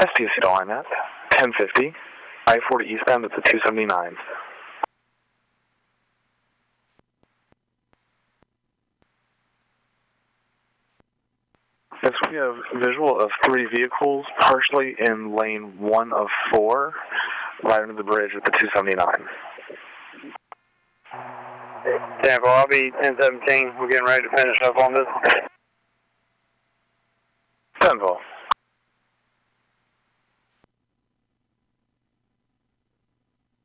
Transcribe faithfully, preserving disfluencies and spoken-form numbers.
S T C line at ten fifty, I forty eastbound at the two seventy-nine. Yes, we have visual of three vehicles, partially in lane one of four, right under the bridge at the two seventy-nine. Tampa, I'll be ten seventeen. We're getting ready to finish up on this. Tenville.